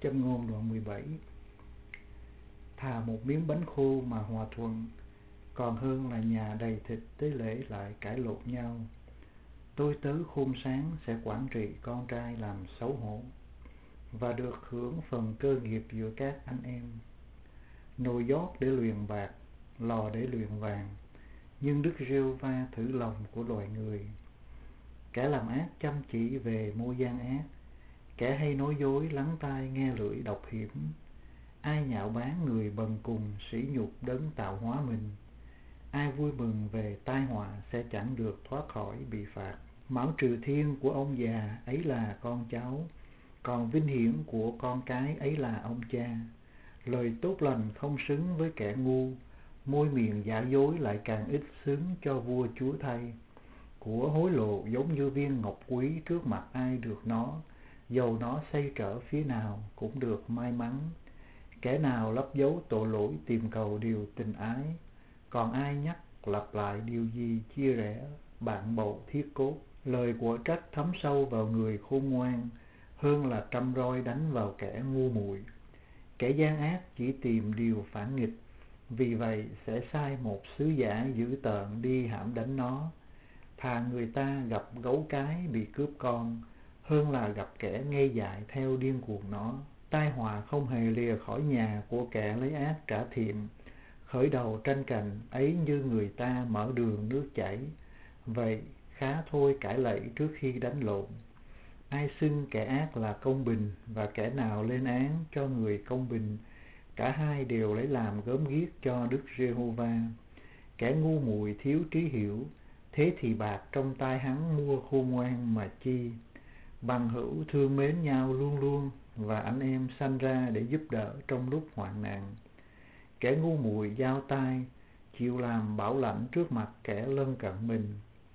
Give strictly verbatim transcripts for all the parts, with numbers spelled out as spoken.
Châm ngôn đoạn mười bảy. Thà một miếng bánh khô mà hòa thuận, còn hơn là nhà đầy thịt tế lễ lại cãi lộn nhau. Tôi tớ khôn sáng sẽ quản trị con trai làm xấu hổ, và được hưởng phần cơ nghiệp giữa các anh em. Nồi giót để luyện bạc, lò để luyện vàng, nhưng Đức Giê-hô-va thử lòng của loài người. Kẻ làm ác chăm chỉ về môi gian ác, kẻ hay nói dối lắng tai nghe lưỡi độc hiểm. Ai nhạo báng người bần cùng, sỉ nhục đấng tạo hóa mình. Ai vui mừng về tai họa sẽ chẳng được thoát khỏi bị phạt. Mão trừ thiên của ông già ấy là con cháu, còn vinh hiển của con cái ấy là ông cha. Lời tốt lành không xứng với kẻ ngu, môi miệng giả dối lại càng ít xứng cho vua chúa thay. Của hối lộ giống như viên ngọc quý trước mặt ai được nó, dầu nó xây trở phía nào cũng được may mắn. Kẻ nào lấp giấu tội lỗi tìm cầu điều tình ái, còn ai nhắc lặp lại điều gì chia rẽ bạn bầu thiết cốt. Lời của trách thấm sâu vào người khôn ngoan, hơn là trăm roi đánh vào kẻ ngu muội. Kẻ gian ác chỉ tìm điều phản nghịch, vì vậy sẽ sai một sứ giả dữ tợn đi hãm đánh nó. Thà người ta gặp gấu cái bị cướp con, hơn là gặp kẻ ngây dại theo điên cuồng nó. Tai họa không hề lìa khỏi nhà của kẻ lấy ác trả thiện. Khởi đầu tranh cạnh ấy như người ta mở đường nước chảy, vậy khá thôi cãi lậy trước khi đánh lộn. Ai xưng kẻ ác là công bình, và kẻ nào lên án cho người công bình, cả hai đều lấy làm gớm ghiếc cho Đức Giê-hô-va. Kẻ ngu muội thiếu trí hiểu, thế thì bạc trong tay hắn mua khôn ngoan mà chi. Bằng hữu thương mến nhau luôn luôn, và anh em sanh ra để giúp đỡ trong lúc hoạn nạn. Kẻ ngu muội giao tai, chịu làm bảo lãnh trước mặt kẻ lân cận mình.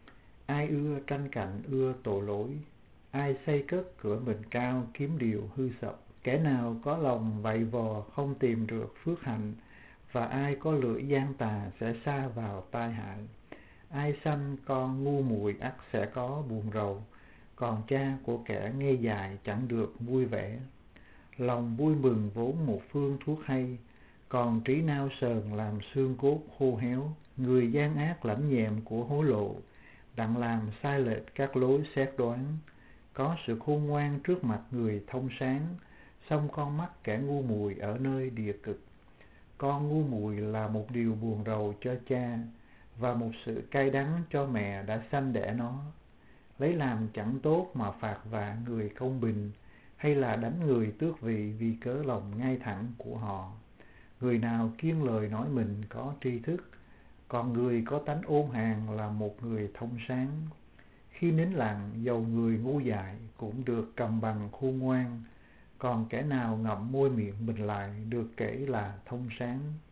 Ai ưa tranh cạnh ưa tội lỗi, ai xây cất cửa mình cao kiếm điều hư sập. Kẻ nào có lòng vạy vò không tìm được phước hạnh, và ai có lưỡi gian tà sẽ sa vào tai hại. Ai sanh con ngu muội ắt sẽ có buồn rầu, còn cha của kẻ ngây dại chẳng được vui vẻ. Lòng vui mừng vốn một phương thuốc hay, còn trí nao sờn làm xương cốt khô héo. Người gian ác lãnh nhẹm của hối lộ, đặng làm sai lệch các lối xét đoán. Có sự khôn ngoan trước mặt người thông sáng, song con mắt kẻ ngu muội ở nơi địa cực. Con ngu muội là một điều buồn rầu cho cha, và một sự cay đắng cho mẹ đã sanh đẻ nó. Lấy làm chẳng tốt mà phạt vạ người công bình, hay là đánh người tước vị vì cớ lòng ngay thẳng của họ. Người nào kiêng lời nói mình có tri thức, còn người có tánh ôn hàn là một người thông sáng. Khi nín lặng, dầu người ngu dại cũng được cầm bằng khôn ngoan, còn kẻ nào ngậm môi miệng mình lại được kể là thông sáng.